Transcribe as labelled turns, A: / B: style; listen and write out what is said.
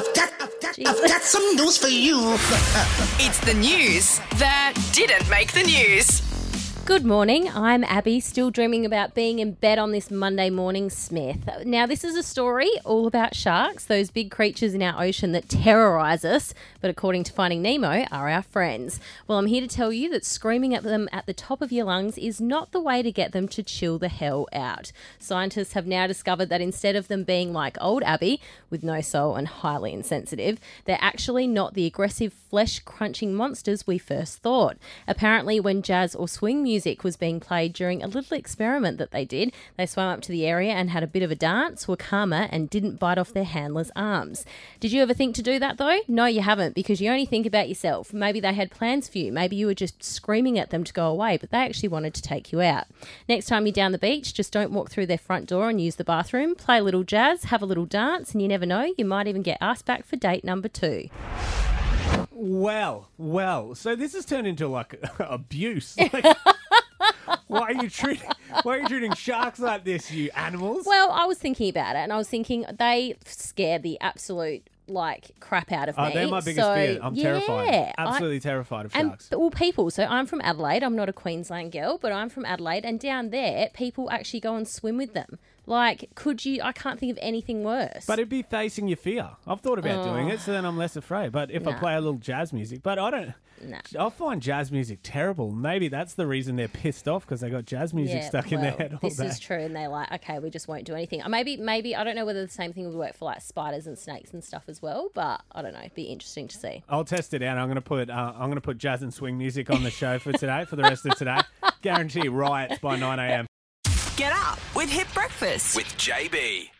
A: I've got some news for you.
B: It's the news that didn't make the news.
C: Good morning, I'm Abby, still dreaming about being in bed on this Monday morning, Smith. Now, this is a story all about sharks, those big creatures in our ocean that terrorise us, but according to Finding Nemo, are our friends. Well, I'm here to tell you that screaming at them at the top of your lungs is not the way to get them to chill the hell out. Scientists have now discovered that instead of them being like old Abby, with no soul and highly insensitive, they're actually not the aggressive, flesh-crunching monsters we first thought. Apparently, when jazz or swing music was being played during a little experiment that they did, they swam up to the area and had a bit of a dance, were calmer and didn't bite off their handlers' arms. Did you ever think to do that though? No, you haven't, because you only think about yourself. Maybe they had plans for you. Maybe you were just screaming at them to go away, but they actually wanted to take you out. Next time you're down the beach, just don't walk through their front door and use the bathroom. Play a little jazz, have a little dance, and you never know, you might even get asked back for date number 2.
D: Well, so this has turned into like abuse. Why are you treating sharks like this, you animals?
C: Well, I was thinking about it, and I was thinking they scare the absolute crap out of me.
D: They're my biggest fear. I'm terrified. Absolutely terrified of sharks.
C: People. So I'm from Adelaide. I'm not a Queensland girl, but I'm from Adelaide, and down there, people actually go and swim with them. Could you? I can't think of anything worse.
D: But it'd be facing your fear. I've thought about doing it, so then I'm less afraid. But if I play a little jazz music, but I don't. I find jazz music terrible. Maybe that's the reason they're pissed off, because they got jazz music stuck in their head all day.
C: This is true, and they're like, okay, we just won't do anything. Maybe I don't know whether the same thing would work for spiders and snakes and stuff as well. But I don't know. It'd be interesting to see.
D: I'll test it out. I'm going to put jazz and swing music on the show for today, for the rest of today. Guarantee riots by 9 a.m.
B: Get up with Hip Breakfast
E: with JB.